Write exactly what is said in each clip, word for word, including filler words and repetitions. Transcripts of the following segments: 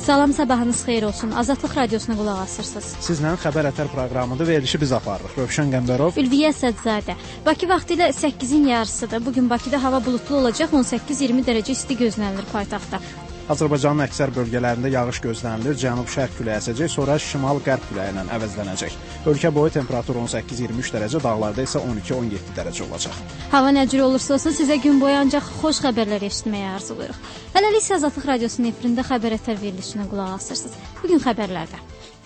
Salam, sabahınız xeyir olsun. Azadlıq radiosuna qulaq asırsınız. Sizlə Xəbər Ətər proqramında verilişi biz aparırıq. Rövşən Qəmbərov, Ülviyə Sədzadə. Bakı vaxtı ilə səkkizin yarısıdır. Bugün Bakıda hava bulutlu olacaq, on səkkiz iyirmi dərəcə isti gözlənilir paytaxtda. Azərbaycanın əksər bölgələrində yağış gözlənilir. Cənub-şərq küləyi əsəcək, sonra şimal-qərb küləyi ilə əvəzlənəcək. Ölkə boyu temperatur on səkkiz iyirmi üç dərəcə, dağlarda isə on iki on yeddi dərəcə olacaq. Hava nə cür olursa olsun sizə gün boyu ancaq xoş xəbərlər eşitməyə arzuluyuruq. Hələlik isə Azadlıq radiosunun efirində Xəbər Ətər verilişinə qulaq asırsınız. Bugün xəbərlərdə.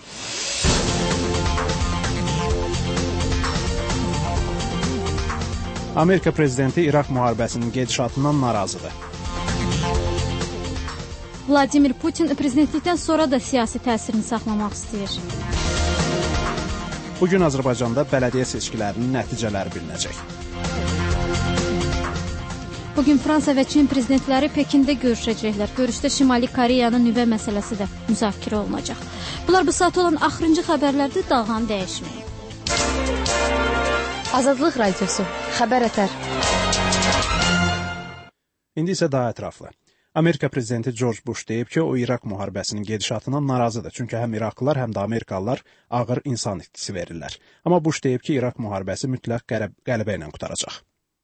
Amerika prezidenti İraq müharibəsinin gedişatından narazıdır. Vladimir Putin prezidentlikdən sonra da siyasi təsirini saxlamaq istəyir. Bugün Azərbaycanda bələdiyyə seçkilərinin nəticələri bilinəcək. Bugün Fransa və Çin prezidentləri Pekində görüşəcəklər. Görüşdə Şimali Koreyanın nüvə məsələsi də müzakirə olunacaq. Bunlar bu saat olan axırıncı xəbərlərdir, dalğanı dəyişməyin. Azadlıq radiosu, Xəbər Ətər. İndi isə daha ətraflı. Amerika prezidenti George Bush deyib ki, o İraq müharibəsinin gedişatından narazıdır. Çünki həm İraqlılar, həm də Amerikalılar ağır insan itkisi verirlər. Amma Bush deyib ki, İraq müharibəsi mütləq qələbə ilə qutaracaq.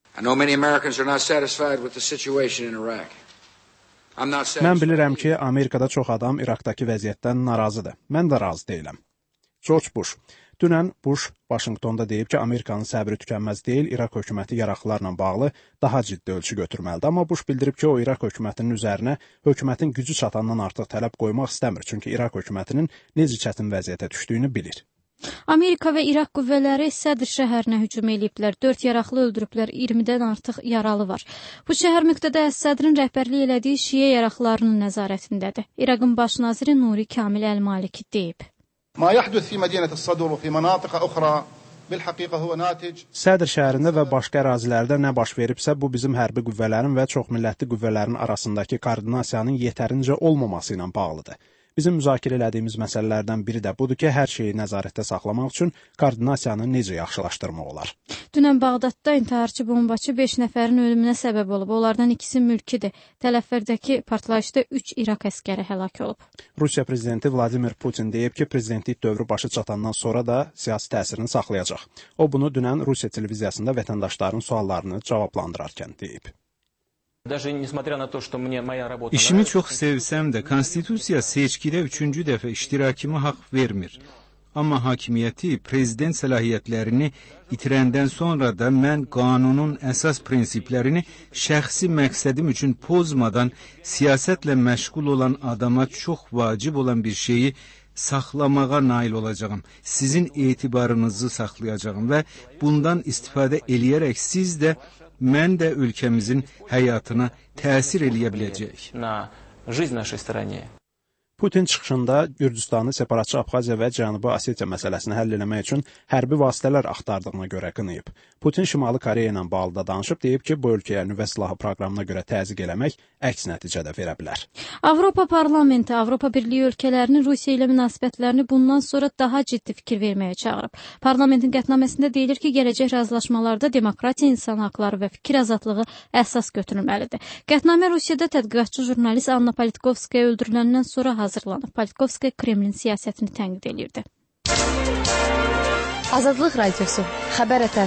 Mən bilirəm ki, Amerikada çox adam İraqdakı vəziyyətdən narazıdır. Mən də razı deyiləm. George Bush. Dünən Bush Vaşinqtonda deyib ki, Amerikanın səbri tükənməz deyil, İraq hökuməti İraqlılarla bağlı daha ciddi ölçü götürməlidir. Amma Bush bildirib ki, o İraq hökumətinin üzərinə hökumətin gücü çatandan artıq tələb qoymaq istəmir. Çünki İraq hökumətinin necə çətin vəziyyətə düşdüyünü bilir. Amerika və İraq qüvvələri Sədr şəhərinə hücum ediblər. dörd yaraqlı öldürüblər, iyirmidən artıq yaralı var. Bu şəhər müqtədə Sədrin rəhbərlik elədiyi Şiə yaraqlarının nəzarətindədir. İraqın baş naziri Nuri Kamil Əl-Maliki deyib. Sədr şəhərində və başqa ərazilərdə nə baş veribsə, bu bizim hərbi qüvvələrin və çoxmillətli qüvvələrin arasındakı koordinasiyanın yetərincə olmaması ilə bağlıdır. Bizim müzakirə elədiyimiz məsələlərdən biri də budur ki, hər şeyi nəzarətdə saxlamaq üçün koordinasiyanı necə yaxşılaşdırmaq olar. Dünən Bağdadda intiharçı bombaçı beş nəfərin ölümünə səbəb olub. Onlardan ikisi mülkidir. Tələffürdəki partlayışda üç İraq əskəri həlak olub. Rusiya prezidenti Vladimir Putin deyib ki, prezidentlik dövrü başı çatandan sonra da siyasi təsirini saxlayacaq. O bunu dünən Rusiya televiziyasında vətəndaşların suallarını cavablandırarkən deyib. İşimi çox sevsəm də, Konstitusiya seçkidə üçüncü dəfə iştirakımı haqq vermir. Amma hakimiyyəti, prezident səlahiyyətlərini itirəndən sonra da mən qanunun əsas prinsiplərini şəxsi məqsədim üçün pozmadan siyasətlə məşğul olan adama çox vacib olan bir şeyi saxlamağa nail olacağım. Sizin etibarınızı saxlayacağım və bundan istifadə eləyərək siz də mən də ölkəmizin həyatına təsir eləyə biləcək. Putin çıxışında Gürcüstanı separatçı Abxaziya və Cənubi Osetiya məsələsini həll etmək üçün hərbi vasitələr axtardığına görə qınayıb. Putin Şimali Koreya ilə bağlı da danışıb, deyib ki, bu ölkəyə nüvə silahı proqramına görə təzyiq eləmək əks nəticədə verə bilər. Avropa Parlamenti Avropa Birliyi ölkələrini Rusiya ilə münasibətlərini bundan sonra daha ciddi fikir verməyə çağırıb. Parlamentin qətnaməsində deyilir ki, gələcək razılaşmalarda demokratiya, insan haqları və fikir azadlığı əsas götürülməlidir. Qətnamə Rusiyada tədqiqatçı jurnalist Anna Politkovskaya öldürüləndən sonra hazırlanıb. Politkovskaya Kremlin siyasətini tənqid edirdi. Azadlıq radiosu, Xəbər Ətər.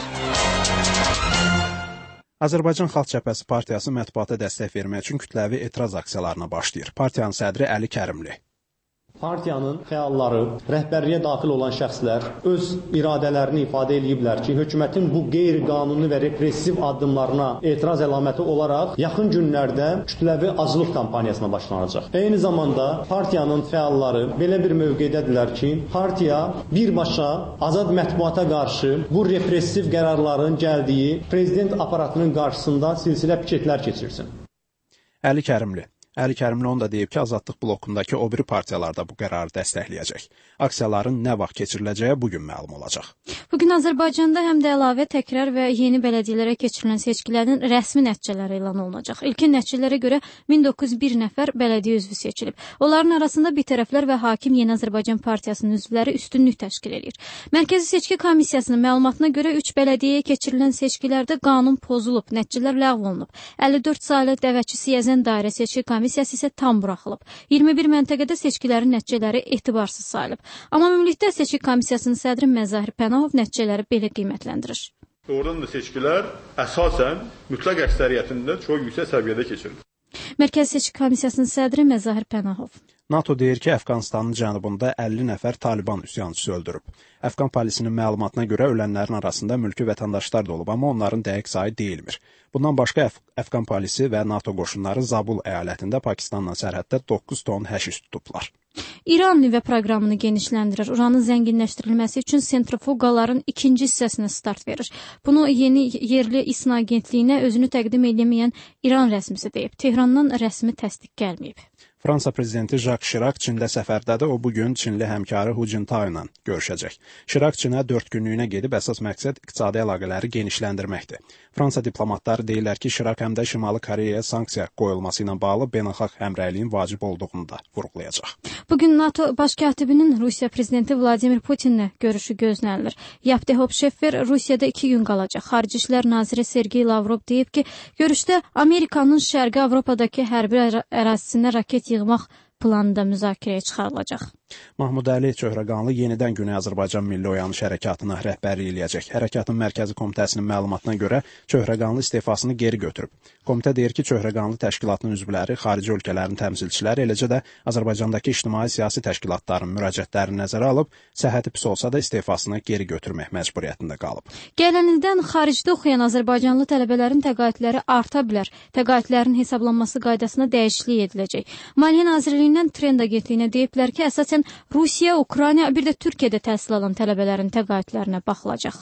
Azərbaycan Xalq Cəbhəsi partiyası mətbuata dəstək vermək üçün kütləvi etiraz aksiyalarına başlayır. Partiyanın sədri Əli Kərimli. Partiyanın fəalları, rəhbərliyə daxil olan şəxslər öz iradələrini ifadə ediblər ki, hökumətin bu qeyri-qanuni və repressiv addımlarına etiraz əlaməti olaraq yaxın günlərdə kütləvi aclıq kampaniyasına başlanacaq. Eyni zamanda partiyanın fəalları belə bir mövqedədirlər ki, partiya birbaşa azad mətbuata qarşı bu repressiv qərarların gəldiyi prezident aparatının qarşısında silsilə piketlər keçirsin. Əli Kərimli. Əli Kərimli onu da deyib ki, Azadlıq blokundakı o biri partiyalar da bu qərarı dəstəkləyəcək. Aksiyaların nə vaxt keçiriləcəyi bugün məlum olacaq. Bugün Azərbaycanda həm də əlavə təkrar və yeni bələdiyyələrə keçirilən seçkilərin rəsmi nəticələri elan olunacaq. İlkin nəticələrə görə min doqquz yüz bir nəfər bələdiyyə üzvü seçilib. Onların arasında bitərəflər və Hakim Yeni Azərbaycan Partiyasının üzvləri üstünlük təşkil edir. Mərkəzi Seçki Komissiyasının məlumatına görə üç bələdiyyəyə keçirilən seçkilərdə qanun pozulub, nəticələr ləğv olunub. əlli dörd saylı Dəvəçi Siyəzən Dairə Seçki Komissiyası komissiyası isə tam buraxılıb. iyirmi bir məntəqədə seçkilərin nəticələri etibarsız sayılıb. Amma ümumilikdə seçki komissiyasının sədri Məzahir Pənahov nəticələri belə qiymətləndirir. Doğrudan da seçkilər əsasən mütləq əksəriyyətində çox yüksək səviyyədə keçirilir. Mərkəzi Seçki Komissiyasının sədri Məzahir Pənahov. NATO deyir ki, Əfqanistanın cənubunda əlli nəfər Taliban üsyançısı öldürüb. Əfqan polisinin məlumatına görə ölənlərin arasında mülki vətəndaşlar da olub, amma onların dəqiq sayı deyilmir. Bundan başqa Əf Əfqan polisi və NATO qoşunları Zabul əyalətində Pakistanla sərhəddə doqquz ton həşiş tutublar. İran nüvə proqramını genişləndirir. Uranın zənginləşdirilməsi üçün sentrifuqaların ikinci hissəsinə start verir. Bunu yeni yerli İSNA agentliyinə özünü təqdim edəməyən İran rəsmisi deyib. Tehrandan rəsmi təsdiq gəlməyib. Fransa prezidenti Jacques Chirac Çində səfərdədir. O bugün Çinli həmkarı Hu Jintao ilə görüşəcək. Chirac Çinə dörd günlüyünə gedib əsas məqsəd iqtisadi əlaqələri genişləndirməkdir. Fransa diplomatları deyirlər ki, Chirac həm də Şimali Koreyaya sanksiya qoyulması ilə bağlı beynəlxalq həmrəyliyin vacib olduğunu da vurğulayacaq. Bugün NATO baş katibinin Rusiya prezidenti Vladimir Putinlə görüşü gözlənilir. Yevgeniy Şefer Rusiyada iki gün qalacaq. Xarici İşlər naziri Sergey Lavrov deyib ki, görüşdə Amerikanın Şərqi Avropadakı hərbi ərazisinə raket yığmaq planında müzakirəyə çıxarılacaq. Mahmud Əli Çöhrəqanlı yenidən Güney Azərbaycan Milli Oyanış Hərəkatına rəhbərlik eləyəcək. Hərəkatın mərkəzi komitəsinin məlumatına görə Çöhrəqanlı istefasını geri götürüb. Komitə deyir ki, Çöhrəqanlı təşkilatının üzvləri, xarici ölkələrin təmsilçiləri, eləcə də Azərbaycandakı ictimai-siyasi təşkilatların müraciətlərini nəzərə alıb, səhhəti pis olsa da istefasını geri götürmək məcburiyyətində qalıb. Gələnildən xaricdə oxuyan Azərbaycanlı tələbələrin təqaüdləri arta bilər. Təqaüdlərin hesablanması qaydasına dəyişiklik ediləcək. Maliyyə Nazirliyindən Trend agentliyinə deyiblər ki, əsasən Rusiya, Ukrayna, bir də Türkiyədə təhsil alan tələbələrin təqaüdlərinə baxılacaq.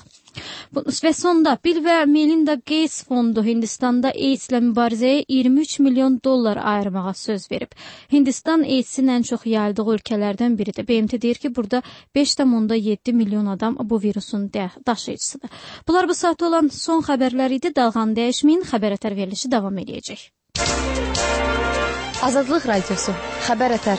Və sonda Bill və Melinda Gates fondu Hindistanda AIDS-lə mübarizəyə iyirmi üç milyon dollar ayırmağa söz verib. Hindistan AIDS-in ən çox yayıldığı ölkələrdən biridir. B M T deyir ki, burada beş nöqtə yeddi milyon adam bu virusun daşıyıcısıdır. Bunlar bu saatda olan son xəbərlər idi. Dalğanı dəyişməyin, xəbər ətər verilişi davam edəcək. Azadlıq Radiosu, xəbər ətər.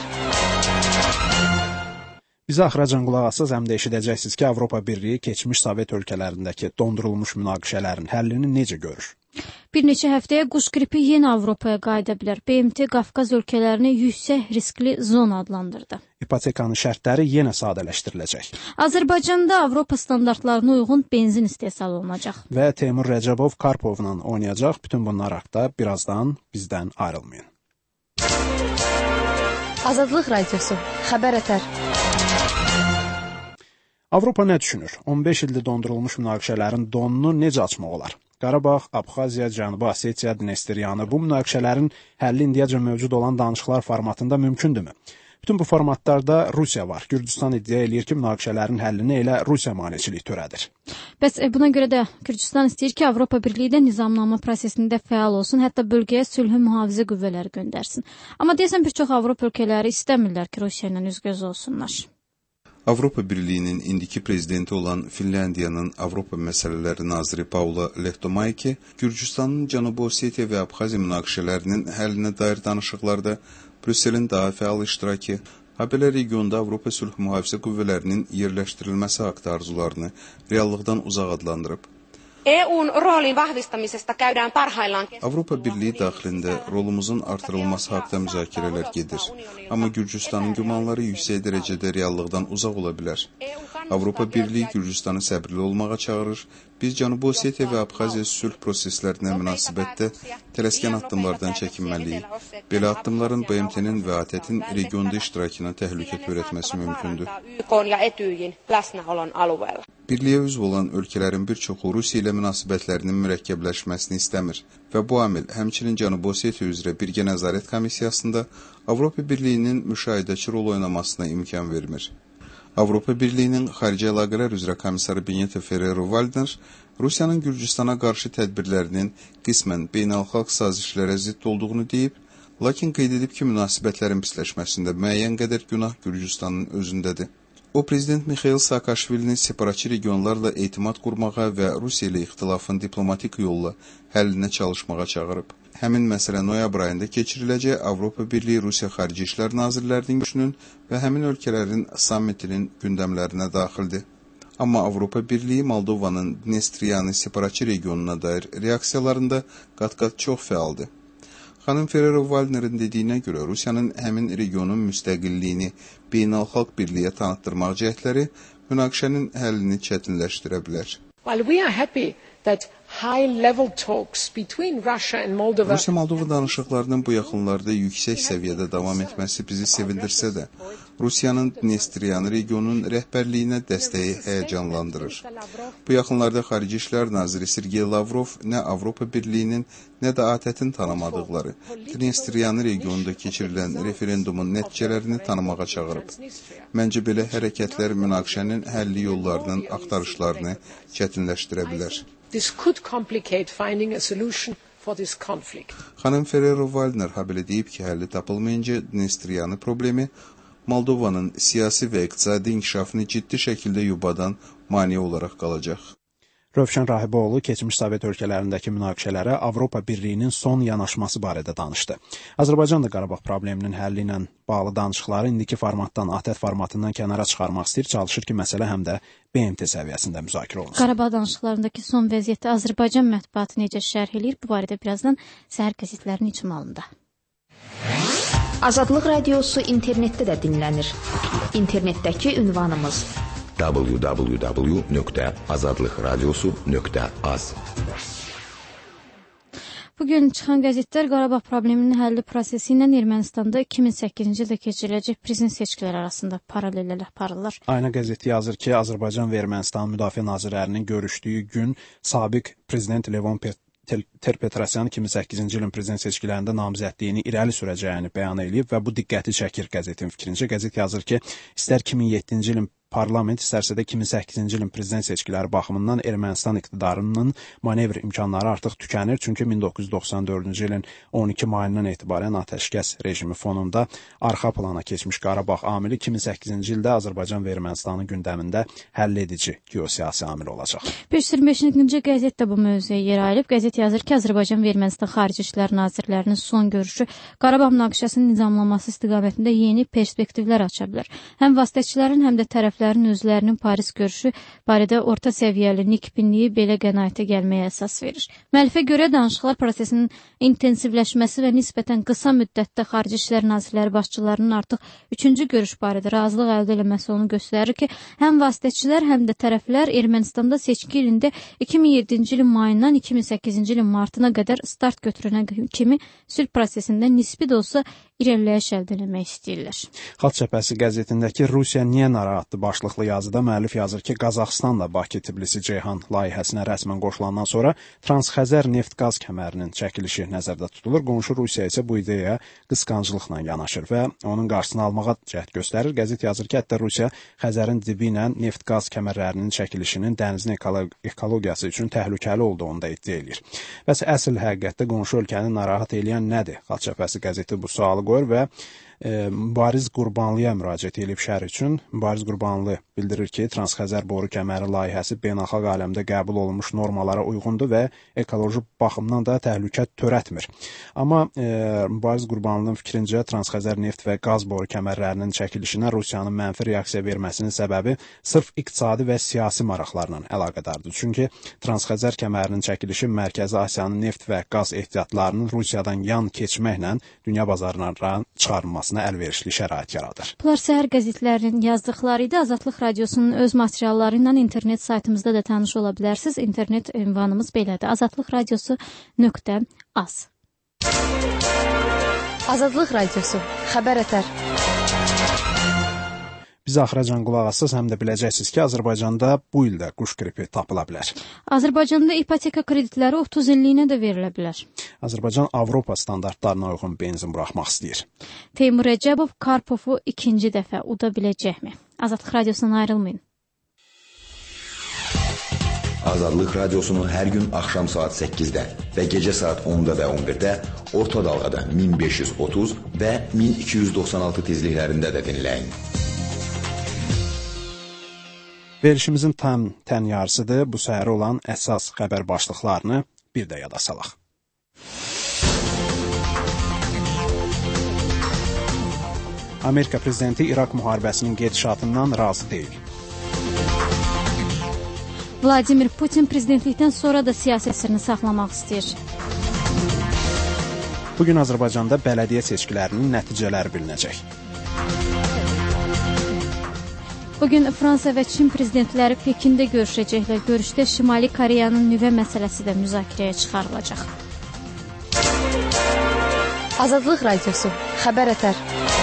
Bizə axıracan qulaq assız həm də eşidəcəksiniz ki, Avropa Birliyi keçmiş Sovet ölkələrindəki dondurulmuş münaqişələrin həllini necə görür? Bir neçə həftəyə quş qripi yenə Avropaya qayıda bilər. B M T Qafqaz ölkələrini yüksək riskli zona adlandırdı. İpotekanın şərtləri yenə sadələşdiriləcək. Azərbaycanda Avropa standartlarına uyğun benzin istehsal olunacaq. Və Teymur Rəcəbov Karpovla oynayacaq. Bütün bunlar haqqında birazdan bizdən ayrılmayın. Azadlıq Radiosu, xəbər ətər. Avropa nə düşünür? on beş ildir dondurulmuş münaqişələrin donunu necə açmaq olar? Qarabağ, Abxaziya, Cənubi Osetiya, Dnestriyanı bu münaqişələrin həlli indiyəcə mövcud olan danışıqlar formatında mümkündürmü? Bütün bu formatlarda Rusiya var. Gürcüstan iddia eləyir ki, münaqişələrin həllini elə Rusiya maneçilik törədir. Bəs e, buna görə də Gürcüstan istəyir ki, Avropa Birliyi də nizamnamə prosesində fəal olsun, hətta bölgəyə sülhü mühafizə qüvvələri göndərsin. Amma deyəsən bir çox Avropa ölkələri istəmirlər ki, Rusiya ilə üz-göz olsunlar. Avropa Birliği'nin indiki prezidenti olan Finlandiya'nın Avropa Məsələləri Naziri Paula Lehtomäki, Gürcüstanın Cənubi Osetiya və Abxaziya münaqişələrinin həllinə dair danışıqlarda Brüsselin daha fəal iştirakı, habelə regionda Avropa Sülh Mühafizə Qüvvələrinin yerləşdirilməsi haqqında arzularını reallıqdan uzaq adlandırıb. E U'nun roolin vahvistamisesta käydään parhaillaan. Avropa Birliği daxilində rolumuzun artırılması haqqında müzakirələr gedir. Amma Gürcüstanın gümanları yüksək dərəcədə reallıqdan uzaq ola bilər. Avropa Birliği Gürcüstanı səbirli olmağa çağırır. Biz Cənubi Osetiya və Abxaziya sülh proseslərinə münasibətdə tələskən addımlardan çəkinməliyik. Belə addımların B M T'nin və A T T'in regionda iştirakına təhlükə törətməsi mümkündür. Birliyə üzv olan ölkələrin bir çoxu Rusiya ilə münasibətlərinin mürəkkəbləşməsini istəmir və bu amil həmçinin Cənubi Osetiya üzrə birgə nəzarət komissiyasında Avropa Birliyinin müşahidəçi rol oynamasına imkan vermir. Avropa Birliyinin Xarici Əlaqələr üzrə komissarı Benito Ferrero-Waldner, Rusiyanın Gürcüstana qarşı tədbirlərinin qismən beynəlxalq sazişlərə zidd olduğunu deyib, lakin qeyd edib ki, münasibətlərin pisləşməsində müəyyən qədər günah Gürcüstanın özündədir. O, Prezident Mikhail Saakashvilini separatçı regionlarla etimad qurmağa və Rusiya ilə ixtilafın diplomatik yolla həllinə çalışmağa çağırıb. Həmin məsələ noyabr ayında keçiriləcək Avropa Birliyi Rusiya Xarici İşlər Nazirlərinin görüşünün və həmin ölkələrin sammitinin gündəmlərinə daxildir. Amma Avropa Birliyi Moldovanın Dnestriyanı separatçı regionuna dair reaksiyalarında qat-qat çox fəaldır. Xanım Ferrero-Waldnerin dediyinə görə Rusiyanın həmin regionun müstəqilliyini beynəlxalq birliyə tanıtdırmaq cəhdləri münaqişənin həllini çətinləşdirə bilər. While we are happy that high-level talks between Russia and Moldova Rusiya-Moldova danışıqlarının bu yaxınlarda yüksək səviyyədə davam etməsi bizi sevindirsə də, Rusiyanın Dnestriyan regionunun rəhbərliyinə dəstəyi həyəcanlandırır. Bu yaxınlarda Xarici İşlər Naziri Sergey Lavrov nə Avropa Birliyinin, nə də A T Ə-tin tanımadıqları Dnestriyan regionunda keçirilən referendumun nəticələrini tanımağa çağırıb. Məncə belə hərəkətlər münaqişənin həlli yollarının axtarışlarını çətinləşdirə bilər. This could complicate finding a solution for this conflict. Xanım Ferrero-Waldner habelə deyib ki, həlli tapılmayınca Dnestriyanı problemi Moldovanın siyasi və iqtisadi inkişafını ciddi şəkildə yubadan maneə olaraq qalacaq. Rövşən Rahiboğlu keçmiş Sovet ölkələrindəki münaqişələrə Avropa Birliyinin son yanaşması barədə danışdı. Azərbaycan da Qarabağ probleminin həlli ilə bağlı danışıqları indiki formatdan, A T Ə formatından kənara çıxarmaq istəyir, çalışır ki, məsələ həm də B M T səviyyəsində müzakirə olunsun. Qarabağ danışıqlarındakı son vəziyyəti Azərbaycan mətbuatı necə şərh eləyir? Bu barədə birazdan səhər qəzetlərinin icmalında. Azadlıq Radiosu internetdə də dinlənir. İnternetdəki ünvanımız w w w nöqtə azadlıq radiosu nöqtə az. Bugün çıxan qəzetlər Qarabağ probleminin həlli prosesi ilə Ermənistanda iki min səkkizinci ildə keçiriləcək prezident seçkiləri arasında paralellər aparırlar. Aynı qəzet yazır ki, Azərbaycan və Ermənistan müdafiə nazirlərinin görüşdüyü gün sabiq prezident Levon Ter-Petrosyan iki min səkkizinci ilin prezident seçkilərində namizədliyini irəli sürəcəyini bəyan edib və bu diqqəti çəkir qəzetin fikrincə. Qəzet yazır ki, istər iki min yeddinci ilin parlament, istərsə də iki min səkkizinci ilin prezident seçkiləri baxımından Ermənistan iqtidarının manevr imkanları artıq tükənir. Çünki min doqquz yüz doxsan dördüncü ilin on iki mayından etibarən atəşkəs rejimi fonunda arxa plana keçmiş Qarabağ amili iki min səkkizinci ildə Azərbaycan və Ermənistanın gündəmində həll edici geosiyasi amil olacaq. beş yüz iyirmi beşinci qəzet də bu mövzuya yer ayırıb. Qəzet yazır ki, Azərbaycan və Ermənistan Xarici İşlər Nazirlərinin son görüşü Qarabağ münaqişəsinin nizamlanması istiqamətində yeni perspektivlər aça bilər. Həm vasitəçilərin, həm də tərəflərin özlərinin Paris görüşü barədə orta səviyyəli nikbinliyi belə qənaətə gəlməyə əsas verir. Müəllifə görə danışıqlar prosesinin intensivləşməsi və nisbətən qısa müddətdə Xarici İşlər Nazirləri başçılarının artıq üçüncü görüş barədə razılıq əldə eləməsi onu göstərir ki, həm vasitəçilər, həm də tərəflər Ermənistanda seçki ilində iki min yeddinci ilin mayından iki min səkkizinci ilin martına qədər start götürənə kimi sülh prosesində nisbi də olsa irəliləyiş əldə etmək istəyirlər. Xalq Cəbhəsi qəzetindəki Rusiya niyə narahatdır başlıqlı yazıda müəllif yazır ki, Qazaxıstanla Bakı-Tbilisi-Ceyhan layihəsinə rəsmən qoşulandan sonra Transxəzər neft-qaz kəmərinin çəkilişi nəzərdə tutulur. Qonşu Rusiya isə bu ideyaya qısqanclıqla yanaşır və onun qarşısını almağa cəhd göstərir. Qəzet yazır ki, hətta Rusiya Xəzərin dibi ilə neft-qaz kəmərlərinin çəkilişinin dənizin ekologiyası üçün təhlükəli olduğunu da iddia edir. Bəs əsl həqiqətdə qonşu ölkəni narahat edən nədir? Xalq Cəbhəsi qəzeti bu sualı qoyur və e, Mübariz Qurbanlıya müraciət edib şərh üçün. Mübariz Qurbanlı bildirir ki, Transxəzər boru kəməri layihəsi beynəlxalq aləmdə qəbul olunmuş normalara uyğundur və ekoloji baxımdan da təhlükə törətmir. Amma e, Mübariz Qurbanlının fikrincə Transxəzər neft və qaz boru kəmərlərinin çəkilişinə Rusiyanın mənfi reaksiya verməsinin səbəbi sırf iqtisadi və siyasi maraqlarla əlaqədardır. Çünki Transxəzər kəmərinin çəkilişi Mərkəzi Asiyanın neft və qaz ehtiyatlarının Rusiyadan yan keçməklə dünya bazarına çıxarılmasına əlverişli şərait yaradır. Bunlar səhər qəzetlərinin yazdıqları idi. Azadlıq Radiosunun öz materialları ilə internet saytımızda da tanış ola bilərsiniz. İnternet ünvanımız belədir. azadlıq radiosu nöqtə az. Azadlıq Radiosu. Xəbər ətər. Biz axıracan qulaq assız, həm də biləcəksiniz ki, Azərbaycanda bu ildə quş qripi tapıla bilər. Azərbaycanda ipoteka kreditləri otuz illiyinə də verilə bilər. Azərbaycan Avropa standartlarına uyğun benzin buraxmaq istəyir. Teymur Rəcəbov Karpovu ikinci dəfə uda biləcəkmi? Azadlıq Radiosundan ayrılmayın. Azadlıq Radiosunu hər gün axşam saat səkkizdə və gecə saat onda və on birdə orta dalğada min beş yüz otuz və min iki yüz doxsan altı tezliklərində də dinləyin. Verişimizin tam tən yarısıdır. Bu səhər olan əsas xəbər başlıqlarını bir də yada salaq. Amerika prezidenti İraq müharibəsinin gedişatından razı deyil. Vladimir Putin prezidentlikdən sonra da siyasi sirrini saxlamaq istəyir. Bu gün Azərbaycanda bələdiyyə seçkilərinin nəticələri bilinəcək. Bugün Fransa və Çin prezidentləri Pekində görüşəcəklər. Görüşdə Şimali Koreyanın nüvə məsələsi də müzakirəyə çıxarılacaq. Azadlıq Radiosu, xəbər ətər.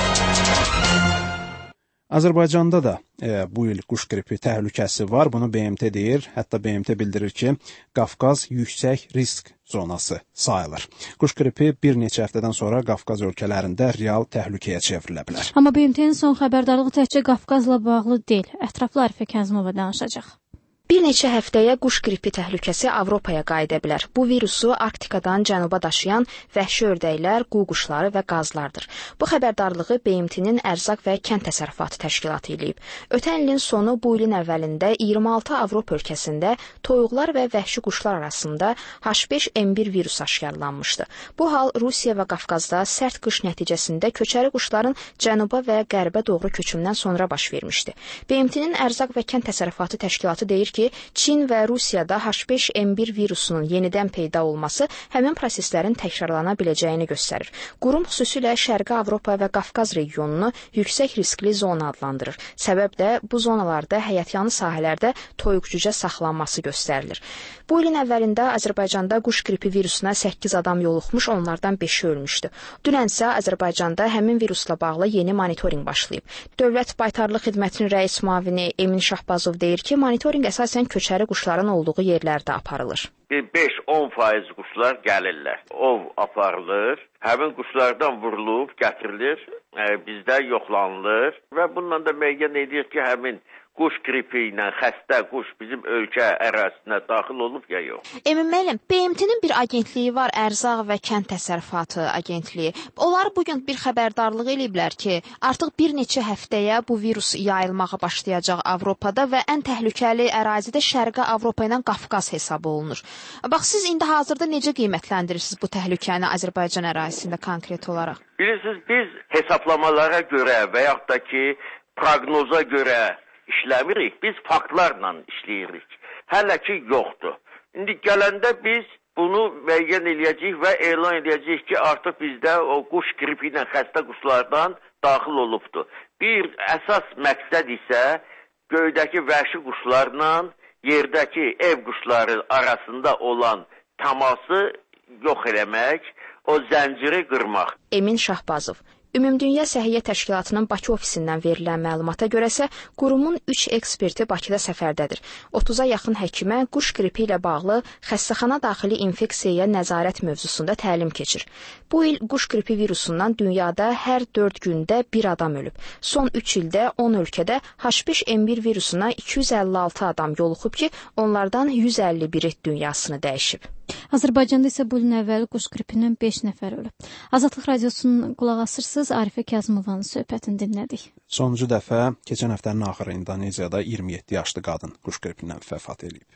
Azərbaycanda da e, bu il quş qripi təhlükəsi var. Bunu B M T deyir. Hətta B M T bildirir ki, Qafqaz yüksək risk zonası sayılır. Quş qripi bir neçə həftədən sonra Qafqaz ölkələrində real təhlükəyə çevrilə bilər. Amma B M T-nin son xəbərdarlığı təkcə Qafqazla bağlı deyil. Ətraflı Arifə Kəzimova danışacaq. Bir neçə həftəyə quş qripi təhlükəsi Avropaya qayıda bilər. Bu virusu Arktikadan cənuba daşıyan vəhşi ördəklər, qu-quşları və qazlardır. Bu xəbərdarlığı B M T-nin Ərzaq və Kənd Təsərrüfatı Təşkilatı eləyib. Ötən ilin sonu bu ilin əvvəlində iyirmi altı Avropa ölkəsində toyuqlar və vəhşi quşlar arasında H beş N bir virus aşkarlanmışdı. Bu hal Rusiya və Qafqazda sərt qış nəticəsində köçəri quşların cənuba və qərbə doğru köçümündən sonra baş vermişdi. B M T-nin Ərzaq və Kənd Təsərrüfatı Təşkilatı deyir ki, Çin və Rusiyada H beş N bir virusunun yenidən peyda olması həmin proseslərin təkrarlana biləcəyini göstərir. Qurum xüsusilə Şərqi Avropa və Qafqaz regionunu yüksək riskli zona adlandırır. Səbəb də bu zonalarda həyətyanı sahələrdə toyuq-cücə saxlanması göstərilir. Bu ilin əvvəlində Azərbaycanda quş qripi virusuna səkkiz adam yoluxmuş, onlardan beşi ölmüşdü. Dünənsə Azərbaycanda həmin virusla bağlı yeni monitorinq başlayıb. Dövlət Baytarlıq Xidmətinin rəis müavini Emin Şahbazov deyir ki, monitorinq əsasən köçəri quşların olduğu yerlərdə aparılır. beş on faiz quşlar gəlirlər. Ov aparılır. Həmin quşlardan vurulub, gətirilir, e, bizdə yoxlanılır və bununla da müəyyən edir ki, həmin quş qripi ilə xəstə quş bizim ölkə ərazisinə daxil olub ya yox. Emin müəllim, B M T-nin bir agentliyi var, Ərzaq və Kənd Təsərrüfatı agentliyi. Onlar bugün bir xəbərdarlıq eləyiblər ki, artıq bir neçə həftəyə bu virus yayılmağa başlayacaq Avropada və ən təhlükəli ərazidə Şərqi Avropa ilə Qafqaz hesab olunur. Bax, siz indi hazırda necə qiymətləndirirsiniz bu təhlükəni Azərbaycan ərazisində konkret olaraq? Bilirsiniz, biz hesablamalara görə və yaxud da ki, proqnoza görə işləmirik, biz faktlarla işləyirik. Hələ ki, yoxdur. İndi gələndə biz bunu müəyyən eləyəcəyik və elan edəcəyik ki, artıq bizdə o quş qripi ilə xəstə quşlardan daxil olubdur. Bir əsas məqsəd isə göydəki vəhşi quşlarla yerdəki ev quşları arasında olan təması yox eləmək, o zənciri qırmaq. Emin Şahbazov. Ümumdünya Səhiyyə Təşkilatının Bakı ofisindən verilən məlumata görəsə, qurumun üç eksperti Bakıda səfərdədir. otuza yaxın həkimə quş qripi ilə bağlı xəstəxana daxili infeksiyaya nəzarət mövzusunda təlim keçir. Bu il quş qripi virusundan dünyada hər dörd gündə bir adam ölüb. Son üç ildə on ölkədə H beş N bir virusuna iki yüz əlli altı adam yoluxub ki, onlardan yüz əlli biri dünyasını dəyişib. Azərbaycanda isə bu ilin əvvəli quş qripindən beş nəfər ölüb. Azadlıq Radiosunun qulaq asırsınız, Arifə Kəzimovanın söhbətini dinlədik. Sonuncu dəfə keçən həftənin axırı İndoneziyada iyirmi yeddi yaşlı qadın quş qripindən vəfat edib.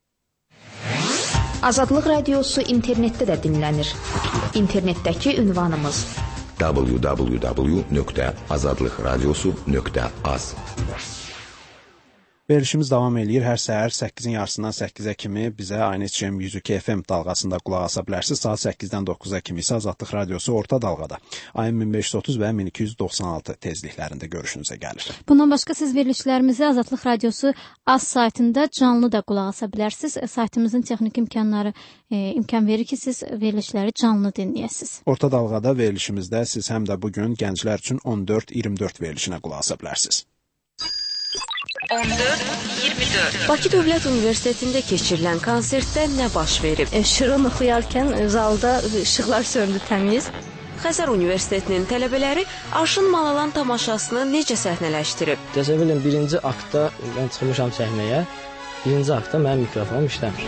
Azadlıq Radiosu internetdə də dinlənir. İnternetdəki ünvanımız w w w nöqtə azadlıq radiosu nöqtə az. Verilişimiz davam eləyir. Hər səhər səkkizin yarısından səkkizə kimi bizə Aynı Çem yüz iki F M dalğasında qulaq asa bilərsiniz. Saat səkkizdən dokkuza kimi isə Azadlıq Radiosu orta dalğada A M min beş yüz otuz və min iki yüz doxsan altı tezliklərində görüşünüzə gəlir. Bundan başqa siz verilişlərimizi Azadlıq Radiosu az saytında canlı da qulaq asa bilərsiniz. Saytımızın texnik imkanları e, imkan verir ki, siz verilişləri canlı dinləyəsiniz. Orta dalğada verilişimizdə siz həm də bugün gənclər üçün on dörd iyirmi dörd verilişinə qulaq asa bilərsiniz. on dörd iyirmi dörd Bakı Dövlət Universitetində keçirilən konsertdə nə baş verib? E, Şirin oxuyarkən zalda işıqlar söndü təmiz. Xəzər Universitetinin tələbələri Arşın Malalan tamaşasını necə səhnələşdirib? Təsəvvür edin, birinci aktda mən çıxmışam səhnəyə, birinci aktda mənim mikrofonum işləmir.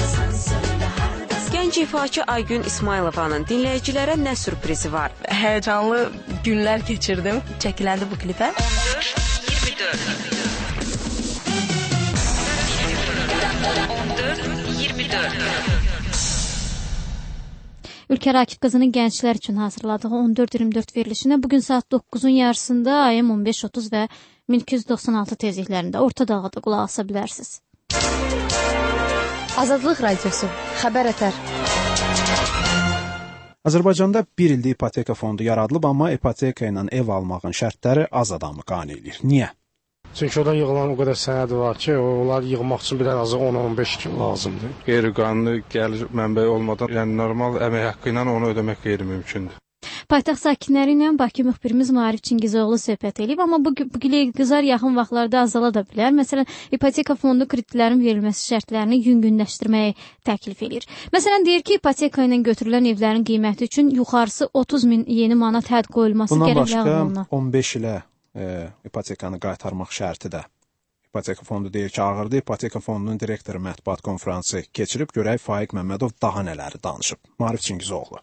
Gənc ifaçı Aygün İsmailovanın dinləyicilərə nə sürprizi var? Həyəcanlı günlər keçirdim, çəkiləndi bu klipə. on dörd iyirmi dörd on dörd iyirmi dörd Ülkə Rakib qızının gənclər üçün hazırladığı on dörd iyirmi dörd verilişinə bugün saat doqquzun yarısında A M on beş otuz və min iki yüz doxsan altı tezliklərində orta dalğada qulaq asa bilərsiniz. Azadlıq Radiosu, xəbər ətər. Azərbaycanda bir ildə ipoteka fondu yaradılıb, amma ipoteka ilə ev almağın şərtləri az adamı qane edir. Niyə? Çünki orada yığılan o qədər sənəd var ki, onları yığmaq üçün bir ən azı on on beş gün lazımdır. Qeyri-qanuni gəlir mənbəyi olmadan, yəni normal əmək haqqı ilə onu ödəmək qeyri-mümkündür. Paytaxt sakinləri ilə Bakı müxbirimiz Maarif Çingizoğlu söhbət edib, amma bu qızar yaxın vaxtlarda azala da bilər. Məsələn, ipoteka fondu kreditlərin verilməsi şərtlərini yüngünləşdirməyi təklif edir. Məsələn, deyir ki, ipoteka ilə götürülən evlərin qiyməti üçün yuxarısı otuz min yeni manat hədd qoyulması gərək ləğv olunur. Bundan başqa on beş ilə e, ipotekanı qaytarmaq şərti də. İpoteka fondu deyir ki, ağırdır. İpoteka fondunun direktoru mətbuat konfransı keçirib, görək Faiq Məmmədov daha nələri danışıb. Maarif Çingizoğlu.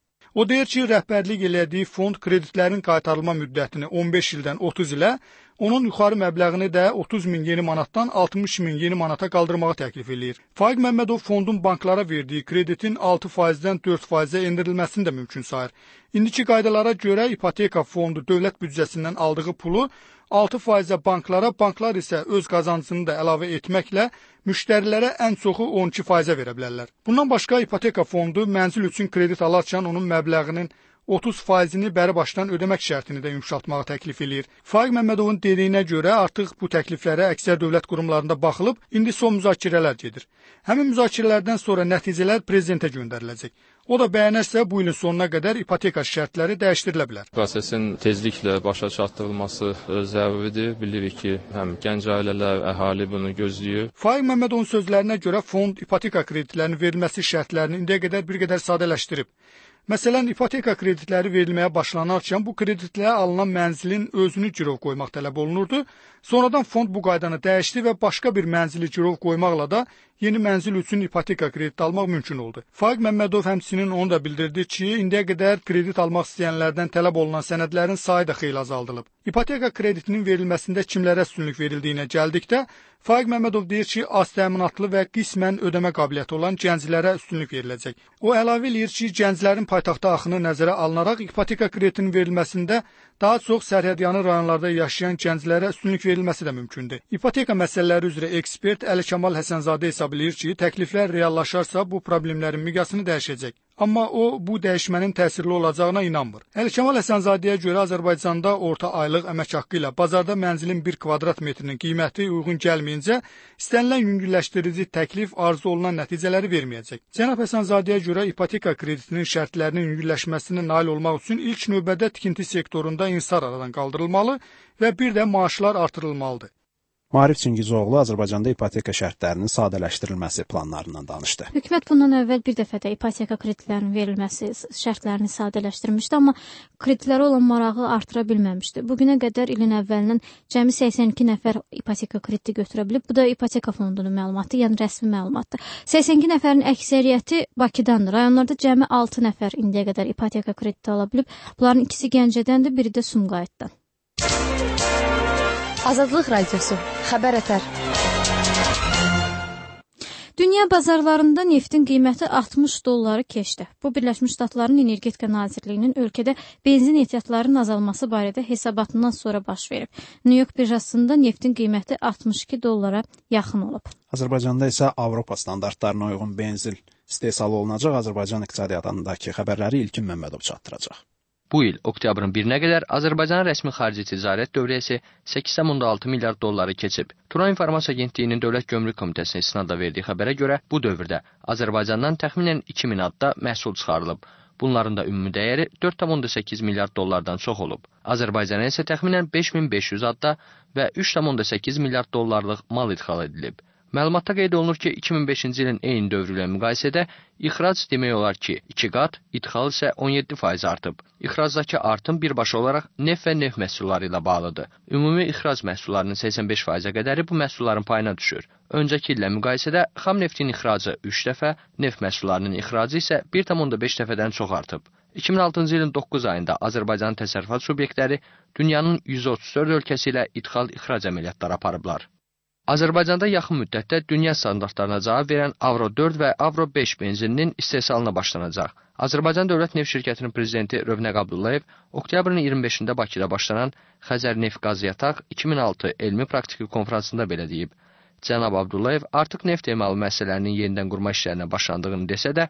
O deyir ki, rəhbərlik elədiyi fond kreditlərin qaytarılma müddətini on beş ildən otuz ilə, onun yuxarı məbləğini də otuz min yeni manatdan altmış min yeni manata qaldırmağı təklif eləyir. Faiq Məmmədov fondun banklara verdiyi kreditin altı faizdən dörd faizə endirilməsini də mümkün sayır. İndiki qaydalara görə ipoteka fondu dövlət büdcəsindən aldığı pulu altı faizə banklara, banklar isə öz qazancını da əlavə etməklə müştərilərə ən çoxu on iki faizə verə bilərlər. Bundan başqa ipoteka fondu mənzil üçün kredit alarkən onun məbləğinin otuz faizini bəri başdan ödəmək şərtini də yumşaltmağı təklif eləyir. Faiq Məmmədovun dediyinə görə artıq bu təkliflərə əksər dövlət qurumlarında baxılıb, indi son müzakirələr gedir. Həmin müzakirələrdən sonra nəticələr prezidentə göndəriləcək. O da bəyənərsə bu ilin sonuna qədər ipoteka şərtləri dəyişdirilə bilər. Prosesin tezliklə başa çatdırılması zəruridir. Bilirik ki, həm gənc ailələr, əhali bunu gözləyir. Faiq Məmmədovun sözlərinə görə fond ipoteka kreditlərinin verilməsi şərtlərini indiyə qədər bir qədər sadələşdirib. Məsələn, ipoteka kreditləri verilməyə başlanarkən bu kreditlərə alınan mənzilin özünü girov qoymaq tələb olunurdu. Sonradan fond bu qaydanı dəyişdi və başqa bir mənzili girov qoymaqla da yeni mənzil üçün ipoteka krediti almaq mümkün oldu. Faiq Məmmədov həmçinin onu da bildirdi ki, indiyə qədər kredit almaq istəyənlərdən tələb olunan sənədlərin sayı da xeyli azaldılıb. İpoteka kreditinin verilməsində kimlərə üstünlük verildiyinə gəldikdə, Faiq Məmmədov deyir ki, az təminatlı və qismən ödəmə qabiliyyəti olan gənclərə üstünlük veriləcək. O əlavə eləyir ki, gənclərin paytaxta axını nəzərə alınaraq ipoteka kreditinin verilməsində daha çox sərhədyanı rayonlarda yaşayan gənclərə üstünlük verilməsi də mümkündür. İpoteka məsələləri üzrə ekspert Əli Kamal Həsənzadə hesab eləyir ki, təkliflər reallaşarsa bu problemlərin miqyasını dəyişəcək. Amma o, bu dəyişmənin təsirli olacağına inanmır. Əli Kamal Həsənzadəyə görə Azərbaycanda orta aylıq əmək haqqı ilə bazarda mənzilin bir kvadrat metrinin qiyməti uyğun gəlməyincə, istənilən yüngülləşdirici təklif arzu olunan nəticələri verməyəcək. Cənab Həsənzadəyə görə ipoteka kreditinin şərtlərinin yüngülləşməsinə nail olmaq üçün ilk növbədə tikinti sektorunda insar aradan qaldırılmalı və bir də maaşlar artırılmalıdır. Maarif Çingizoğlu Azərbaycanda ipoteka şərtlərinin sadələşdirilməsi planlarından danışdı. Hökumət bundan əvvəl bir dəfə də ipoteka kreditlərinin verilməsi şərtlərini sadələşdirmişdi, amma kreditlərə olan marağı artıra bilməmişdi. Bugünə qədər ilin əvvəlindən cəmi səksən iki nəfər ipoteka krediti götürə bilib. Bu da ipoteka fondunun məlumatı, yəni rəsmi məlumatdır. səksən iki nəfərin əksəriyyəti Bakıdandır. Rayonlarda cəmi altı nəfər indiyə qədər ipoteka krediti ala bilib. Bunların ikisi Gəncədəndir, biri də Sumqayıtdan. Azadlıq Radiosu, Xəbər Ətər. Dünya bazarlarında neftin qiyməti altmış dolları keçdi. Bu, Birləşmiş Ştatların Energetika Nazirliyinin ölkədə benzin ehtiyatlarının azalması barədə hesabatından sonra baş verib. New York birjasında neftin qiyməti altmış iki dollara yaxın olub. Azərbaycanda isə Avropa standartlarına uyğun benzin istehsal olunacaq. Azərbaycan iqtisadiyyatındakı xəbərləri İlkin Məmmədov çatdıracaq. Bu il oktyabrın birinə qədər Azərbaycanın rəsmi xarici ticarət dövriyyəsi səkkiz nöqtə altı milyard dolları keçib. Turan İnformasiya Agentliyinin Dövlət Gömrük Komitəsinin istinadla verdiyi xəbərə görə bu dövrdə Azərbaycandan təxminən iki min adda məhsul çıxarılıb. Bunların da ümumi dəyəri dörd nöqtə səkkiz milyard dollardan çox olub. Azərbaycana isə təxminən beş min beş yüz adda və üç nöqtə səkkiz milyard dollarlıq mal idxal edilib. Məlumatda qeyd olunur ki, iki min beşinci ilin eyni dövrü ilə müqayisədə ixrac demək olar ki, iki qat, idxal isə on yeddi faiz artıb. İxracdakı artım birbaşa olaraq neft və neft məhsulları ilə bağlıdır. Ümumi ixrac məhsullarının səksən beş faizə qədəri bu məhsulların payına düşür. Öncəki illə müqayisədə xam neftin ixracı üç dəfə, neft məhsullarının ixracı isə bir nöqtə beş dəfədən çox artıb. iki min altıncı ilin doqquz ayında Azərbaycan təsərrüfat subyektləri dünyanın yüz otuz dörd ölkəsi ilə idxal-ixrac əməliyyatları aparıblar. Azərbaycanda yaxın müddətdə dünya standartlarına cavab verən Avro dörd və Avro beş benzininin istehsalına başlanacaq. Azərbaycan Dövlət Neft Şirkətinin prezidenti Rövnəq Abdullayev oktyabrın iyirmi beşində Bakıda başlanan Xəzər Neft Qaz Yataq iki min altı elmi praktiki konfransında belə deyib. Cənab Abdullayev artıq neft emalı müəssisələrinin yenidən qurma işlərinə başlandığını desə də,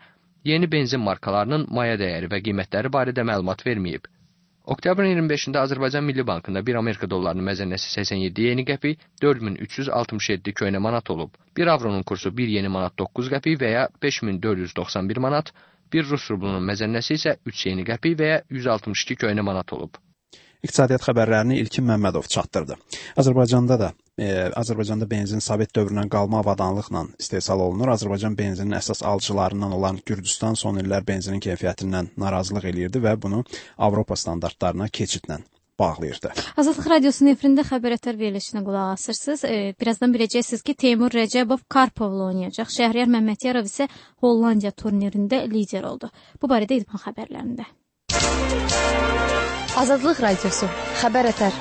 yeni benzin markalarının maya dəyəri və qiymətləri barədə məlumat verməyib. Oktyabrın iyirmi beşində Azərbaycan Milli Bankında bir Amerika dollarının məzənnəsi səksən yeddi yeni qəpik dörd min üç yüz altmış yeddi köhnə manat olub. bir avronun kursu bir yeni manat doqquz qəpik və ya beş min dörd yüz doxsan bir manat, bir Rus rublunun məzənnəsi isə üç yeni qəpik və ya yüz altmış iki köhnə manat olub. İqtisadiyyat xəbərlərini İlkin Məmmədov çatdırdı. Azərbaycanda da e, Azərbaycanda benzin Sovet dövründən qalma avadanlıqla istehsal olunur. Azərbaycan benzinin əsas alıcılarından olan Gürcüstan son illər benzinin keyfiyyətindən narazılıq eləyirdi və bunu Avropa standartlarına keçidlə bağlayırdı. Azadlıq Radiosunun efirində xəbər verilişinə qulaq asırsınız. E, birazdan biləcəksiniz ki, Teymur Rəcəbov Karpovla oynayacaq. Şəhriyar Məmmədiyarov isə Hollandiya turnirində lider oldu. Bu barədə idman xəbərlərində. Azadlıq Radiosu, xəbər ətər.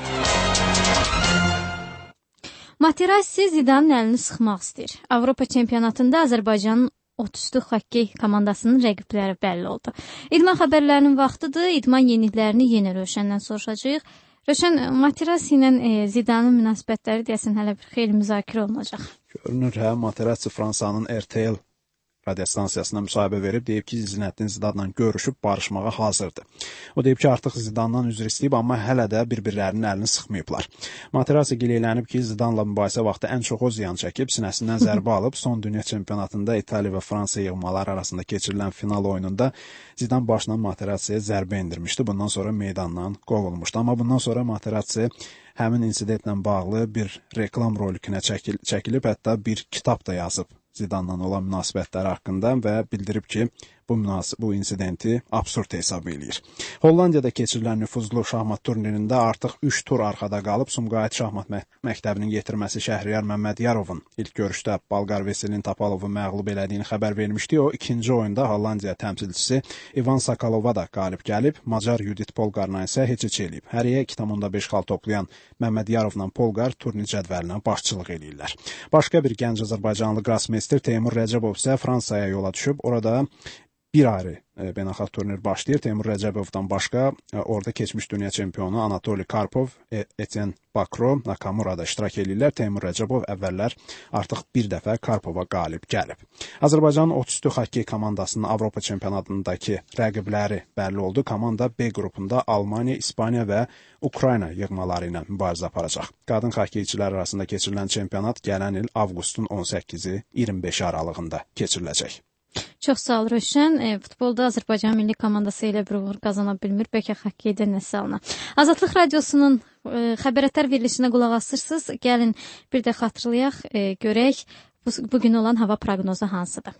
Materazzi Zidanın əlini sıxmaq istəyir. Avropa çempionatında Azərbaycanın otuzlu xokkey komandasının rəqibləri bəlli oldu. İdman xəbərlərinin vaxtıdır. İdman yeniliklərini yenə Rövşəndən soruşacağıq. Rövşən, Materazzi ilə e, Zidanın münasibətləri deyəsən hələ bir xeyli müzakirə olunacaq. Görünür, hə, Materazzi Fransanın R T L radiostansiyasına müsahibə verib, deyib ki, Zinəddin Zidanla görüşüb barışmağa hazırdır. O deyib ki, artıq Zidandan üzr istəyib, amma hələ də bir-birlərinin əlini sıxmayıblar. Materazzi gileylənib ki, Zidanla mübahisə vaxtı ən çox o ziyan çəkib, sinəsindən zərbə alıb, son dünya çempionatında İtaliya və Fransa yığmaları arasında keçirilən final oyununda Zidan başına Materazziyə zərbə endirmişdi. Bundan sonra meydandan qovulmuşdu. Amma bundan sonra Materazzi həmin insidentlə bağlı bir reklam rolikinə çəkil çəkilib, hətta bir kitab da yazıb Zidanla olan münasibətləri haqqında və bildirib ki, bu, bu insidenti absurd hesab eləyir. Hollandiyada keçirilən nüfuzlu şahmat turnirində artıq üç tur arxada qalıb Sumqayıt Şahmat Məktəbinin yetirməsi Şəhriyar Məmmədiyarovun ilk görüşdə Balqar Veselin Tapalovu məğlub elədiyini xəbər vermişdi. O, ikinci oyunda Hollandiya təmsilçisi Ivan Sakalova da qalib gəlib, Macar Judit Polqarla isə heç heç eləyib. Həriyə iki tam onda beş xal toplayan Məmmədiyarovla Polqar turnir cədvəlinə başçılıq eləyirlər. Başqa bir gənc Azərbaycanlı qrasmeyster Teymur Rəcəbov isə Fransaya yola düşüb, orada bir ayrı e, beynəlxalq turnir başlayır. Teymur Rəcəbovdan başqa e, orada keçmiş dünya çempionu Anatoli Karpov, e, Etienne Bakro, Nakamura da iştirak edirlər. Teymur Rəcəbov əvvəllər artıq bir dəfə Karpova qalib gəlib. Azərbaycanın otuzlu xokkey komandasının Avropa çempionatındakı rəqibləri bəlli oldu. Komanda B qrupunda Almaniya, İspaniya və Ukrayna yığmaları ilə mübarizə aparacaq. Qadın xokkeyçilər arasında keçirilən çempionat gələn il avqustun on səkkizi iyirmi beşi aralığında keçiriləcək. Çox sağ ol Rövşən. E, futbolda Azərbaycan milli komandası ilə bir uğur qazana bilmir. Bəlkə xokkeydə nəsə alına. Azadlıq Radiosunun e, xəbər verilişinə qulaq asırsınız. Gəlin bir də xatırlayaq, e, görək bu, bugün olan hava proqnozu hansıdır.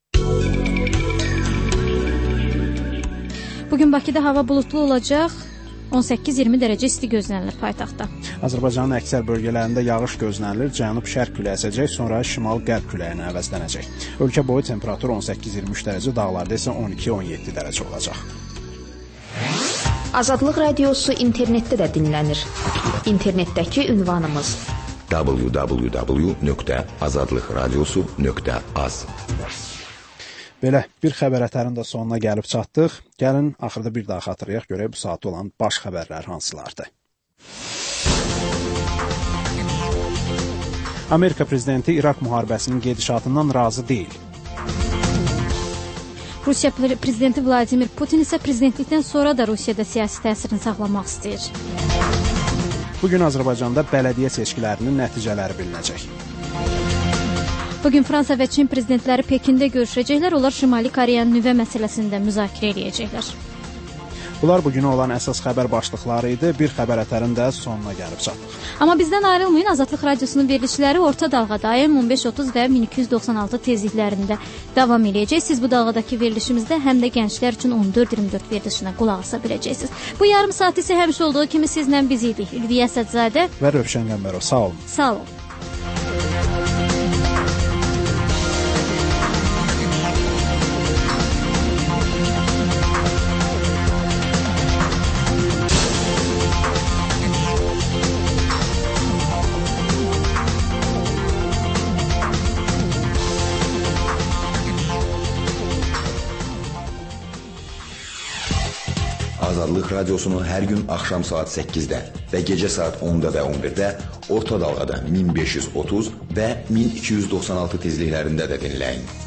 Bugün Bakıda hava bulutlu olacaq. on səkkiz iyirmi dərəcə isti gözlənilir paytaxtda. Azərbaycanın əksər bölgələrində yağış gözlənilir. Cənub-şərq küləyi əsəcək, sonra şimal-qərb küləyinə əvəzlənəcək. Ölkə boyu temperatur on səkkiz iyirmi üç dərəcə, dağlarda isə on iki on yeddi dərəcə olacaq. Azadlıq Radiosu internetdə də dinlənir. İnternetdəki ünvanımız w w w nöqtə azadlıqradiosu nöqtə az. Belə bir xəbər ətərin də sonuna gəlib çatdıq. Gəlin axırda bir daha xatırlayaq, görək bu saat olan baş xəbərlər hansılardır. Amerika prezidenti İraq müharibəsinin gedişatından razı deyil. Rusiya prezidenti Vladimir Putin isə prezidentlikdən sonra da Rusiyada siyasi təsirini saxlamaq istəyir. Bugün Azərbaycanda bələdiyyə seçkilərinin nəticələri bilinəcək. Bugün Fransa və Çin prezidentləri Pekində görüşəcəklər. Onlar Şimali Koreyanın nüvə məsələsində müzakirə edəcəklər. Bunlar bugünə olan əsas xəbər başlıqları idi. Bir xəbər ətərin də sonuna gəlib çatdıq. Amma bizdən ayrılmayın. Azadlıq Radiosunun verilişləri orta dalğada A M on beş otuz və min iki yüz doxsan altı tezliklərində davam edəcək. Siz bu dalğadakı verilişimizdə həm də gənclər üçün on dörd iyirmi dörd verilişinə qulaq asa biləcəksiniz. Bu yarım saat isə həmişə olduğu kimi sizlə biz idik. Ülviyə Əsədzadə və Rövşən Qəmbərov. Sağ olun. Sağ olun. Azadlıq Radiosunu hər gün axşam saat səkkizdə və gecə saat onda və on birdə orta dalğada min beş yüz otuz və min iki yüz doxsan altı tezliklərində də dinləyin.